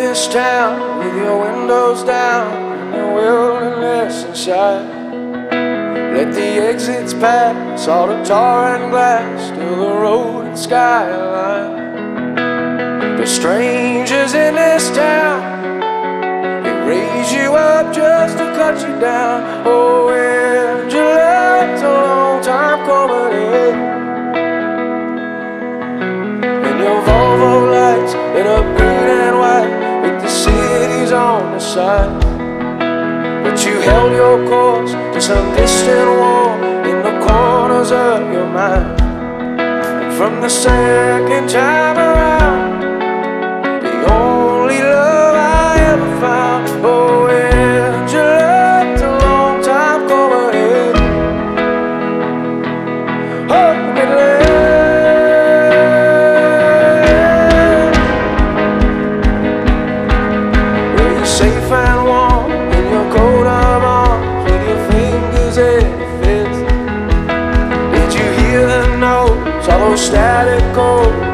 this town with your windows down and the wilderness inside. Let the exits pass, all the tar and glass, till the road and skyline. The strangers in this town, they raise you up just to cut you down. Oh, where'd you left a long time coming in your Volvo lights lit up green and white with the cities on the side. But you held your course to some distant war in the corners of your mind. And from the second time around, the only love I ever found. Oh, where'd you left a long time coming in? Oh, safe and warm in your coat of arms, with your fingers in your fists. Did you hear the notes, all those static chords?